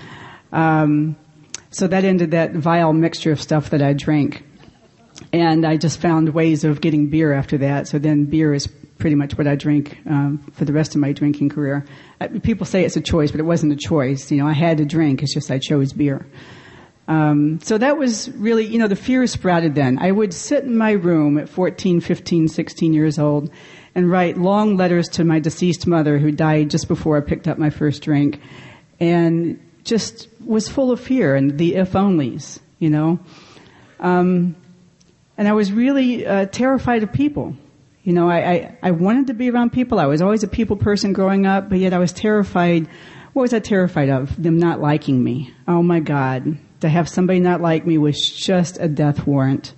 Um, so that ended that vile mixture of stuff that I drank. And I just found ways of getting beer after that. So then beer is pretty much what I drink um, for the rest of my drinking career. I, people say it's a choice, but it wasn't a choice. You know, I had to drink. It's just I chose beer. Um, so that was really, you know, the fear sprouted then. I would sit in my room at fourteen, fifteen, sixteen years old and write long letters to my deceased mother who died just before I picked up my first drink, and just was full of fear and the if-onlys, you know. Um, and I was really uh, terrified of people. You know, I, I, I wanted to be around people. I was always a people person growing up, but yet I was terrified. What was I terrified of? Them not liking me. Oh, my God. To have somebody not like me was just a death warrant.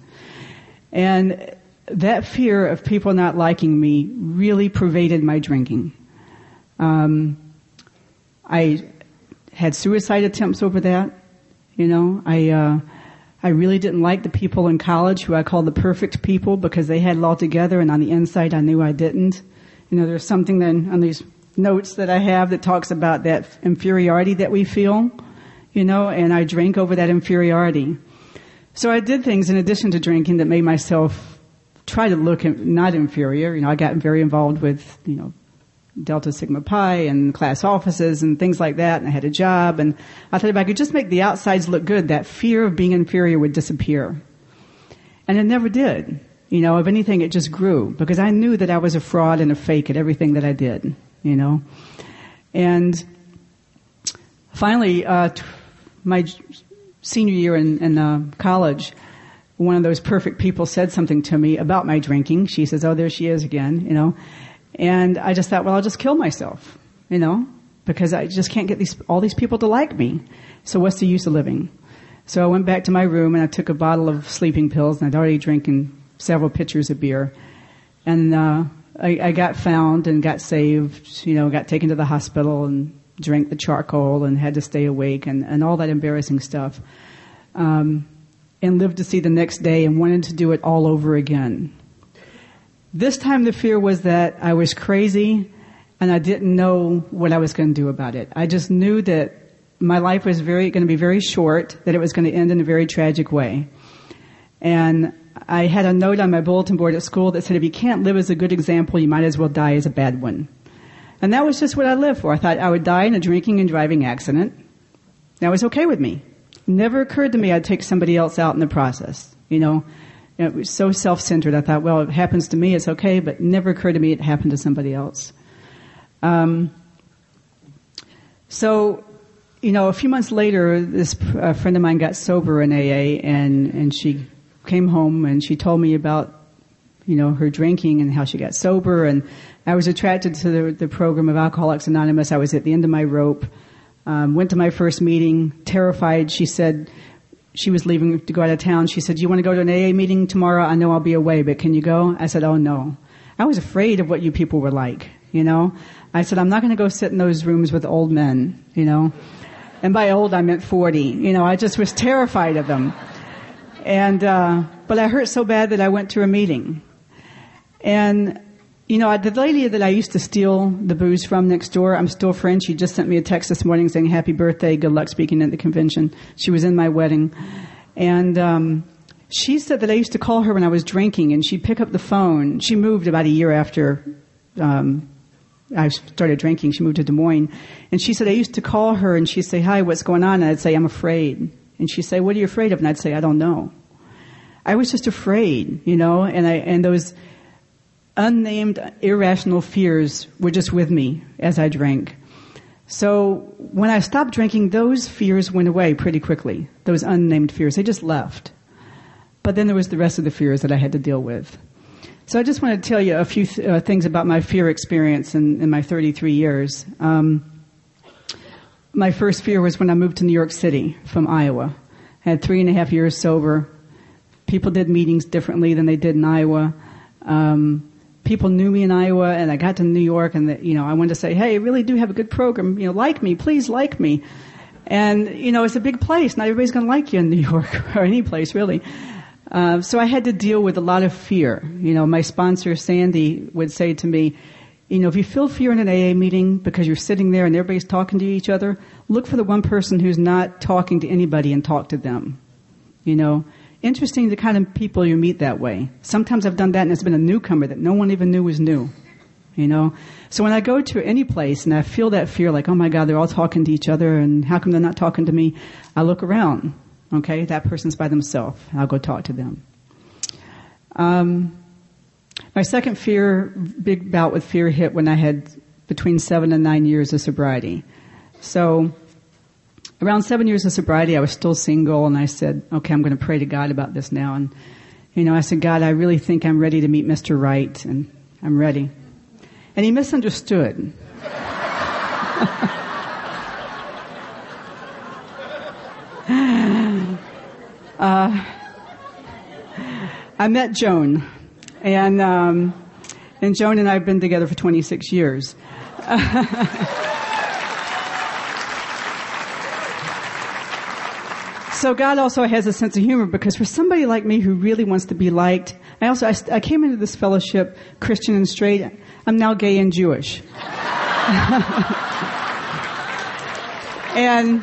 And that fear of people not liking me really pervaded my drinking. Um, I had suicide attempts over that. You know, I, uh, I really didn't like the people in college who I called the perfect people because they had it all together, and on the inside I knew I didn't. You know, there's something then on these notes that I have that talks about that inferiority that we feel. You know, and I drank over that inferiority. So I did things in addition to drinking that made myself try to look not inferior. You know, I got very involved with, you know, Delta Sigma Pi and class offices and things like that, and I had a job, and I thought if I could just make the outsides look good, that fear of being inferior would disappear. And it never did. You know, if anything, it just grew, because I knew that I was a fraud and a fake at everything that I did, you know. And finally, uh, t- my senior year in, in uh, college, one of those perfect people said something to me about my drinking. She says, oh, there she is again, you know. And I just thought, well, I'll just kill myself, you know, because I just can't get these all these people to like me. So what's the use of living? So I went back to my room and I took a bottle of sleeping pills, and I'd already drinking several pitchers of beer. And uh, I, I got found and got saved, you know, got taken to the hospital and drank the charcoal and had to stay awake and, and all that embarrassing stuff. Um, and lived to see the next day and wanted to do it all over again. This time the fear was that I was crazy and I didn't know what I was going to do about it. I just knew that my life was very going to be very short, that it was going to end in a very tragic way. And I had a note on my bulletin board at school that said, if you can't live as a good example, you might as well die as a bad one. And that was just what I lived for. I thought I would die in a drinking and driving accident. That was okay with me. Never occurred to me I'd take somebody else out in the process. You know, it was so self-centered. I thought, well, it happens to me, it's okay, but never occurred to me it happened to somebody else. Um, so, you know, a few months later, this uh, friend of mine got sober in A A, and, and she came home and she told me about, you know, her drinking and how she got sober. And I was attracted to the, the program of Alcoholics Anonymous. I was at the end of my rope. Um, went to my first meeting, terrified. She said she was leaving to go out of town. She said, "Do you want to go to an A A meeting tomorrow? I know I'll be away, but can you go?" I said, "Oh, no." I was afraid of what you people were like, you know. I said, "I'm not going to go sit in those rooms with old men, you know." And by old, I meant forty. You know, I just was terrified of them. And, uh, but I hurt so bad that I went to a meeting. And, you know, the lady that I used to steal the booze from next door, I'm still friends. She just sent me a text this morning saying, "Happy birthday, good luck speaking at the convention." She was in my wedding. And um she said that I used to call her when I was drinking, and she'd pick up the phone. She moved about a year after um I started drinking. She moved to Des Moines. And she said, I used to call her, and she'd say, "Hi, what's going on?" And I'd say, "I'm afraid." And she'd say, "What are you afraid of?" And I'd say, "I don't know." I was just afraid, you know, and I and those unnamed irrational fears were just with me as I drank. So when I stopped drinking, those fears went away pretty quickly. Those unnamed fears, they just left. But then there was the rest of the fears that I had to deal with. So I just want to tell you a few th- uh, things about my fear experience in, in my thirty-three years. Um, my first fear was when I moved to New York City from Iowa. I had three and a half years sober. People did meetings differently than they did in Iowa. Um, people knew me in Iowa, and I got to New York, and the, you know, I wanted to say, "Hey, you really do have a good program. You know, like me, please like me." And you know, it's a big place. Not everybody's going to like you in New York or any place really. Uh, so I had to deal with a lot of fear. You know, my sponsor Sandy would say to me, "You know, if you feel fear in an A A meeting because you're sitting there and everybody's talking to each other, look for the one person who's not talking to anybody and talk to them." You know. Interesting the kind of people you meet that way. Sometimes I've done that and it's been a newcomer that no one even knew was new. You know? So when I go to any place and I feel that fear, like, oh my God, they're all talking to each other and how come they're not talking to me? I look around. Okay? That person's by themselves. I'll go talk to them. Um, my second fear, big bout with fear hit when I had between seven and nine years of sobriety. So, around seven years of sobriety, I was still single, and I said, okay, I'm going to pray to God about this now. And, you know, I said, "God, I really think I'm ready to meet Mister Right, and I'm ready." And he misunderstood. uh, I met Joan, and, um, and Joan and I have been together for twenty-six years. So God also has a sense of humor, because for somebody like me who really wants to be liked, I also, I, I came into this fellowship Christian and straight. I'm now gay and Jewish. And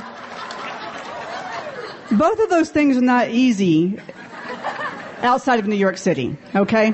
both of those things are not easy outside of New York City, okay?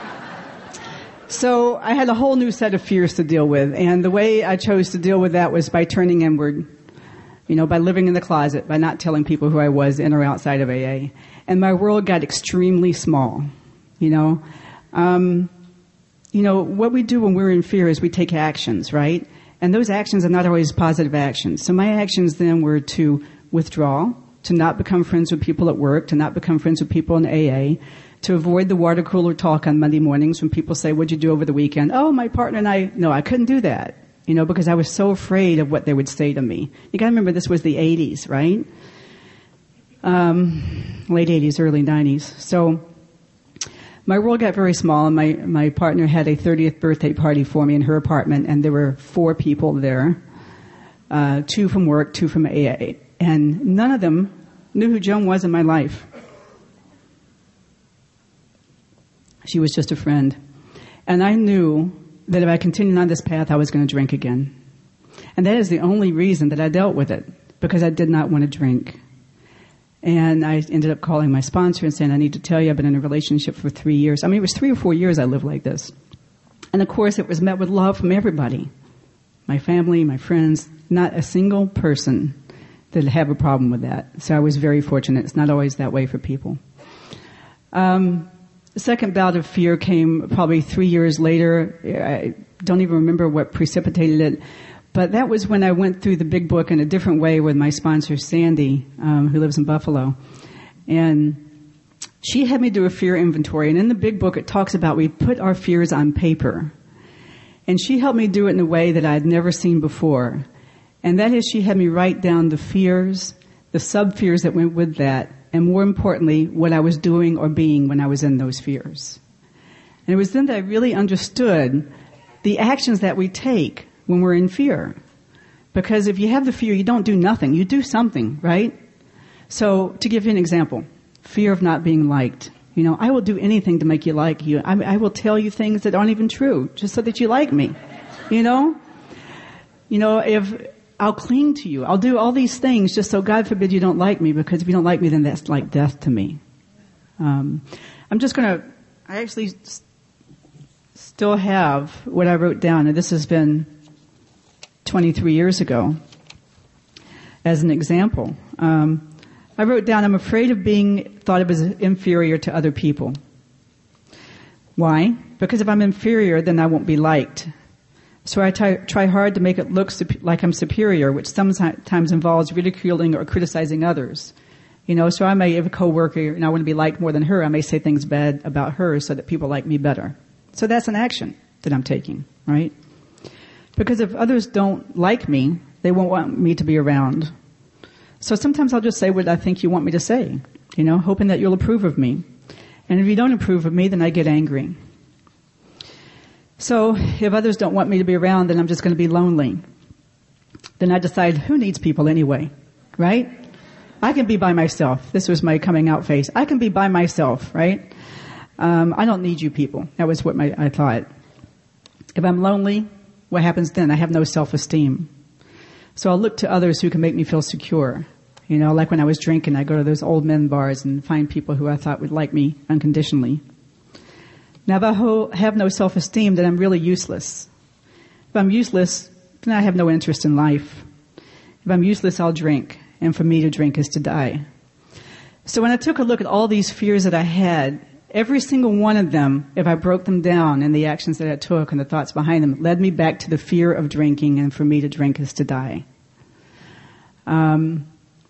So I had a whole new set of fears to deal with, and the way I chose to deal with that was by turning inward. You know, by living in the closet, by not telling people who I was in or outside of A A. And my world got extremely small, you know. Um, you know, what we do when we're in fear is we take actions, right? And those actions are not always positive actions. So my actions then were to withdraw, to not become friends with people at work, to not become friends with people in A A, to avoid the water cooler talk on Monday mornings when people say, "What'd you do over the weekend?" "Oh, my partner and I," no, I couldn't do that. You know, because I was so afraid of what they would say to me. You gotta remember this was the eighties, right? Um, late eighties, early nineties. So, my world got very small, and my, my partner had a thirtieth birthday party for me in her apartment, and there were four people there. Uh, two from work, two from A A. And none of them knew who Joan was in my life. She was just a friend. And I knew that if I continued on this path, I was going to drink again. And that is the only reason that I dealt with it, because I did not want to drink. And I ended up calling my sponsor and saying, "I need to tell you, I've been in a relationship for three years. I mean, it was three or four years I lived like this. And of course, it was met with love from everybody. My family, my friends, not a single person that have a problem with that. So I was very fortunate. It's not always that way for people. Um, the second bout of fear came probably three years later. I don't even remember what precipitated it. But that was when I went through the big book in a different way with my sponsor, Sandy, um, who lives in Buffalo. And she had me do a fear inventory. And in the big book, it talks about we put our fears on paper. And she helped me do it in a way that I had never seen before. And that is, she had me write down the fears, the sub-fears that went with that, and more importantly, what I was doing or being when I was in those fears. And it was then that I really understood the actions that we take when we're in fear. Because if you have the fear, you don't do nothing. You do something, right? So, to give you an example, fear of not being liked. You know, I will do anything to make you like you. I, I will tell you things that aren't even true, just so that you like me. You know? You know, if I'll cling to you, I'll do all these things just so God forbid you don't like me, because if you don't like me, then that's like death to me. Um, I'm just going to, I actually st- still have what I wrote down, and this has been twenty-three years ago, as an example. Um, I wrote down, I'm afraid of being thought of as inferior to other people. Why? Because if I'm inferior, then I won't be liked. So I try, try hard to make it look sup- like I'm superior, which sometimes involves ridiculing or criticizing others. You know, so I may have a coworker and I want to be liked more than her. I may say things bad about her so that people like me better. So that's an action that I'm taking, right? Because if others don't like me, they won't want me to be around. So sometimes I'll just say what I think you want me to say, you know, hoping that you'll approve of me. And if you don't approve of me, then I get angry. So if others don't want me to be around, then I'm just going to be lonely. Then I decide, who needs people anyway, right? I can be by myself. This was my coming out phase. I can be by myself, right? Um, I don't need you people. That was what my, I thought. If I'm lonely, what happens then? I have no self-esteem. So I'll look to others who can make me feel secure. You know, like when I was drinking, I go to those old men bars and find people who I thought would like me unconditionally. Now, if I have no self-esteem, then I'm really useless. If I'm useless, then I have no interest in life. If I'm useless, I'll drink. And for me to drink is to die. So when I took a look at all these fears that I had, every single one of them, if I broke them down and the actions that I took and the thoughts behind them, led me back to the fear of drinking, and for me to drink is to die. Um,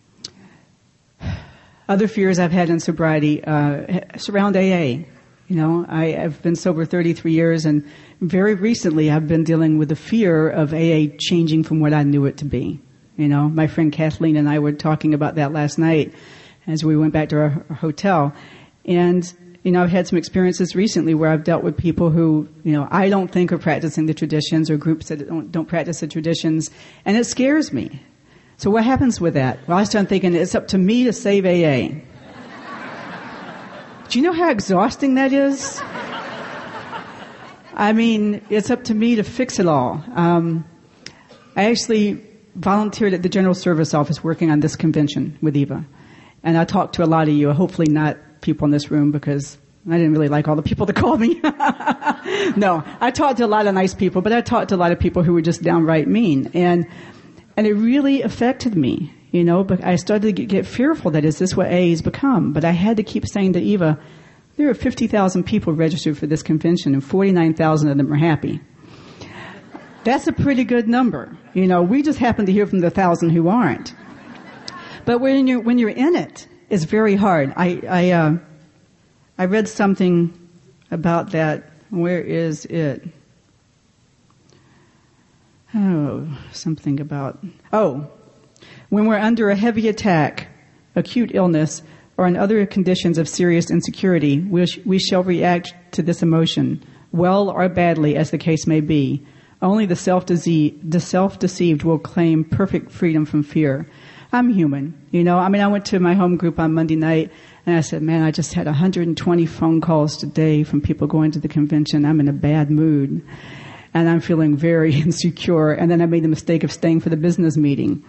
other fears I've had in sobriety uh, surround A A. You know, I have been sober thirty-three years, and very recently I've been dealing with the fear of A A changing from what I knew it to be. You know, my friend Kathleen and I were talking about that last night as we went back to our, our hotel. And, you know, I've had some experiences recently where I've dealt with people who, you know, I don't think are practicing the traditions, or groups that don't, don't practice the traditions, and it scares me. So what happens with that? Well, I started thinking it's up to me to save A A. Do you know how exhausting that is? I mean, it's up to me to fix it all. Um, I actually volunteered at the General Service Office working on this convention with Eva. And I talked to a lot of you, hopefully not people in this room, because I didn't really like all the people that called me. No, I talked to a lot of nice people, but I talked to a lot of people who were just downright mean. And and it really affected me, you know, but I started to get fearful that is this what A A has become? But I had to keep saying to Eva, there are fifty thousand people registered for this convention, and forty-nine thousand of them are happy. That's a pretty good number. You know, we just happen to hear from the thousand who aren't. But when you're, when you're in it, it's very hard. I, I, uh, I read something about that. Where is it? Oh, something about, oh, when we're under a heavy attack, acute illness, or in other conditions of serious insecurity, we, sh- we shall react to this emotion, well or badly as the case may be. Only the self-deceived, the self-deceived will claim perfect freedom from fear. I'm human, you know. I mean, I went to my home group on Monday night, and I said, man, I just had one hundred twenty phone calls today from people going to the convention. I'm in a bad mood, and I'm feeling very insecure. And then I made the mistake of staying for the business meeting.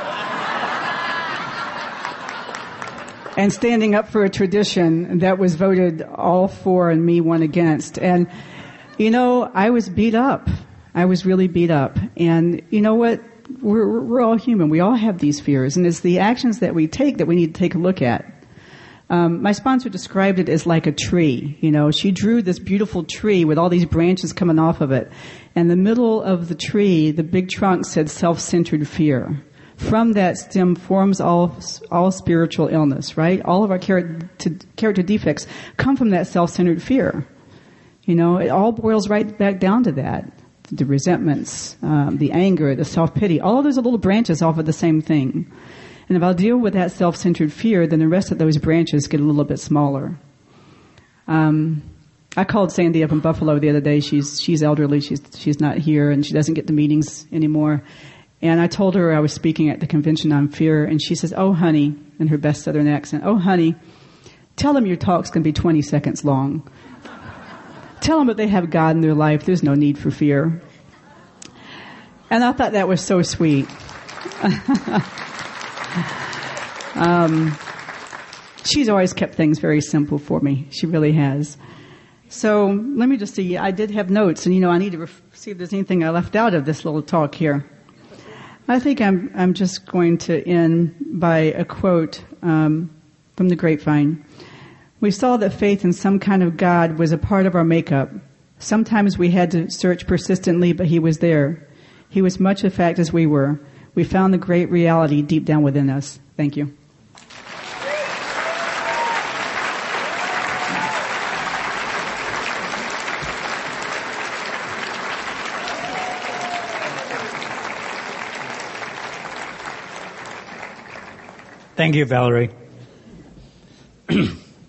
And standing up for a tradition that was voted all for and me one against. And, you know, I was beat up. I was really beat up. And you know what? we're, we're all human. We all have these fears, and it's the actions that we take that we need to take a look at. Um, my sponsor described it as like a tree. You know, she drew this beautiful tree with all these branches coming off of it. And the middle of the tree, the big trunk said self-centered fear. From that stem forms all all spiritual illness, right? All of our character, character defects come from that self-centered fear. You know, it all boils right back down to that. The resentments, um, the anger, the self-pity, all of those are little branches off of the same thing. And if I'll deal with that self-centered fear, then the rest of those branches get a little bit smaller. Um, I called Sandy up in Buffalo the other day. She's she's elderly. She's she's not here, and she doesn't get to meetings anymore. And I told her I was speaking at the Convention on Fear, and she says, "Oh, honey," in her best Southern accent, "Oh, honey, tell them your talk's going to be twenty seconds long. Tell them that they have God in their life. There's no need for fear." And I thought that was so sweet. um, she's always kept things very simple for me. She really has. So let me just see. I did have notes, and you know, I need to ref- see if there's anything I left out of this little talk here. I think I'm I'm just going to end by a quote um, from the Grapevine. "We saw that faith in some kind of God was a part of our makeup. Sometimes we had to search persistently, but he was there. He was much a fact as we were. We found the great reality deep down within us." Thank you. Thank you, Valerie. uh,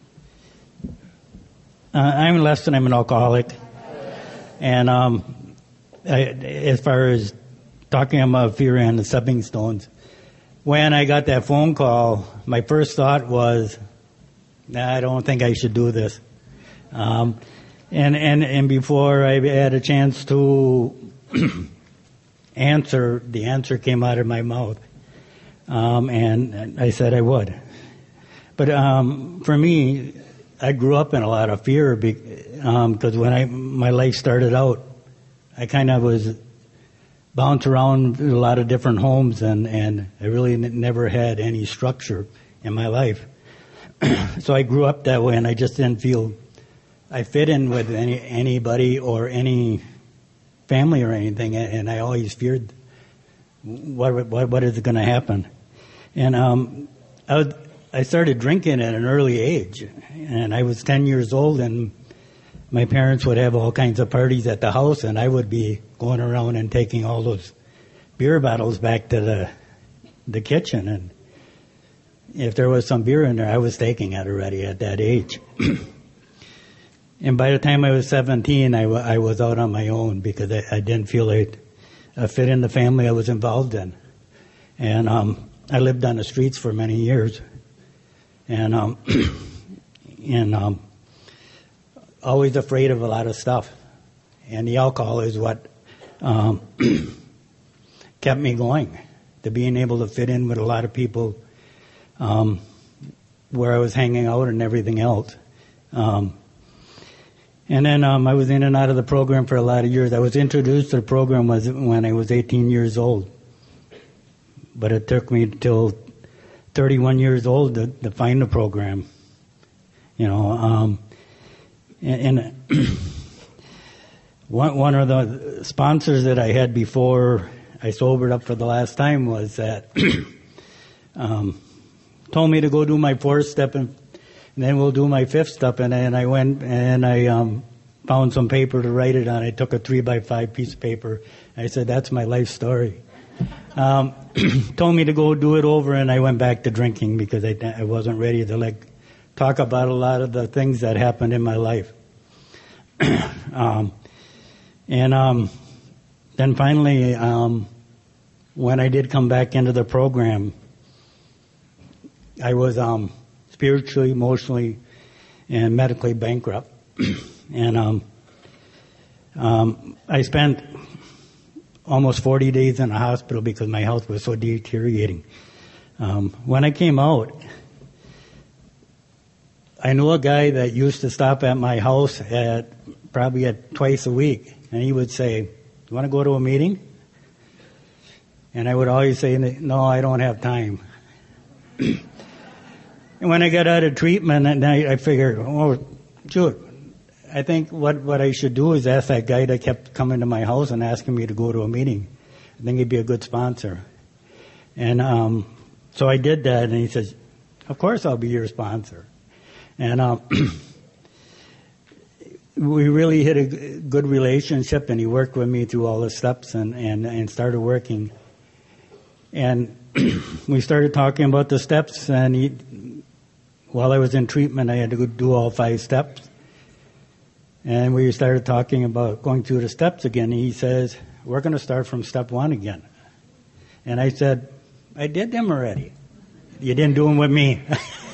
I'm Leston. I'm an alcoholic. And um, I, as far as talking about fear and the stepping stones, when I got that phone call, my first thought was, nah, I don't think I should do this. Um, and, and, and before I had a chance to answer, the answer came out of my mouth. Um, and I said I would. But um, for me, I grew up in a lot of fear because um, when I my life started out, I kind of was bounced around a lot of different homes, and, and I really n- never had any structure in my life. So I grew up that way, and I just didn't feel I fit in with any anybody or any family or anything, and I always feared what what what is going to happen. And um, I was, I started drinking at an early age, and I was ten years old, and my parents would have all kinds of parties at the house, and I would be going around and taking all those beer bottles back to the the kitchen, and if there was some beer in there, I was taking it already at that age. And by the time I was seventeen, I, w- I was out on my own because I, I didn't feel like I fit in the family I was involved in. And um, I lived on the streets for many years. And um, and um, always afraid of a lot of stuff. And the alcohol is what um, kept me going, to being able to fit in with a lot of people um, where I was hanging out and everything else. Um, and then um, I was in and out of the program for a lot of years. I was introduced to the program was when I was eighteen years old. But it took me till thirty-one years old to, to find the program. You know, um, and, and one, one of the sponsors that I had before I sobered up for the last time was that um, told me to go do my fourth step and, and then we'll do my fifth step. And then I went and I um, found some paper to write it on. I took a three by five piece of paper. I said, that's my life story. Um, told me to go do it over, and I went back to drinking because I, I wasn't ready to like talk about a lot of the things that happened in my life. um, and um, then finally, um, when I did come back into the program, I was um, spiritually, emotionally, and medically bankrupt. and um, um, I spent almost forty days in a hospital because my health was so deteriorating. Um, when I came out, I knew a guy that used to stop at my house at probably at twice a week, and he would say, "You want to go to a meeting?" And I would always say, no, I don't have time. And when I got out of treatment, and I, I figured, oh, shoot, I think what, what I should do is ask that guy that kept coming to my house and asking me to go to a meeting. I think he'd be a good sponsor. And um, so I did that, and he says, of course I'll be your sponsor. And um, we really hit a good relationship, and he worked with me through all the steps and, and, and started working. And we started talking about the steps, and he, while I was in treatment, I had to go do all five steps. And we started talking about going through the steps again. He says, we're going to start from step one again. And I said, I did them already. You didn't do them with me.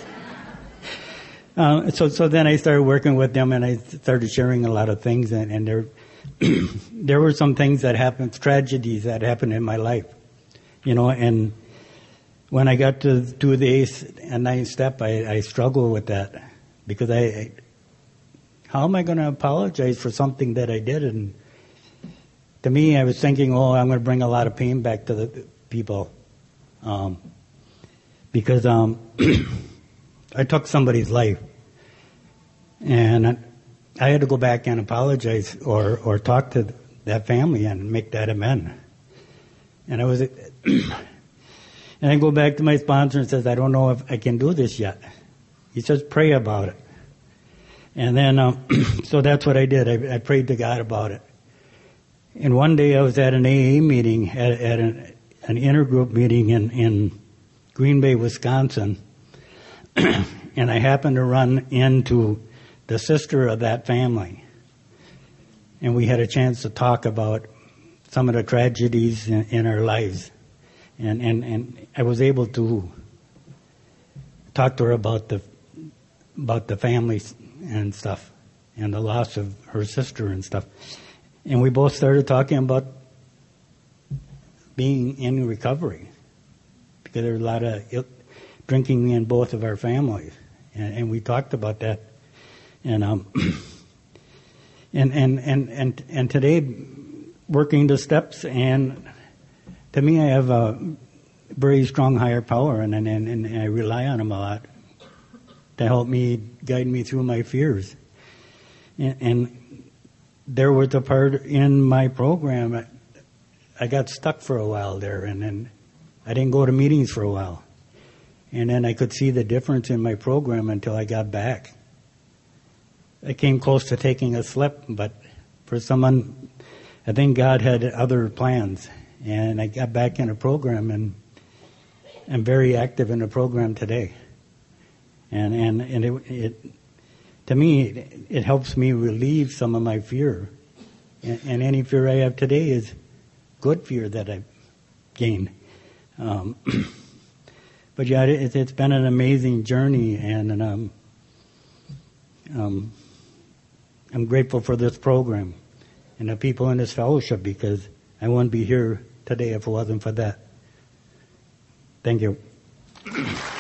uh, so, so then I started working with them, and I started sharing a lot of things. And, and there, there were some things that happened, tragedies that happened in my life. You know, and when I got to do the eighth and ninth step, I, I struggled with that because I, I how am I going to apologize for something that I did? And to me, I was thinking, oh, I'm going to bring a lot of pain back to the people, um, because um, I took somebody's life, and I, I had to go back and apologize or or talk to that family and make that amend. And I was, and I go back to my sponsor and says, I don't know if I can do this yet. He says, pray about it. And then, um, so that's what I did. I, I prayed to God about it. And one day I was at an A A meeting, at, at an, an intergroup meeting in, in Green Bay, Wisconsin. And I happened to run into the sister of that family. And we had a chance to talk about some of the tragedies in, in our lives. And, and, and I was able to talk to her about the, about the families and stuff, and the loss of her sister and stuff. And we both started talking about being in recovery, because there was a lot of il- drinking in both of our families. And, and we talked about that. And, um, and, and, and, and, and today, working the steps, and to me, I have a very strong higher power, and, and, and I rely on him a lot to help me, guide me through my fears. And, and there was a part in my program, I got stuck for a while there, and then I didn't go to meetings for a while. And then I could see the difference in my program until I got back. I came close to taking a slip, but for someone, I think God had other plans. And I got back in a program, and I'm very active in the program today. And and, and it, it to me, it, it helps me relieve some of my fear. And, and any fear I have today is good fear that I've gained. Um, but yeah, it, it's been an amazing journey, and um, um, I'm grateful for this program and the people in this fellowship, because I wouldn't be here today if it wasn't for that. Thank you.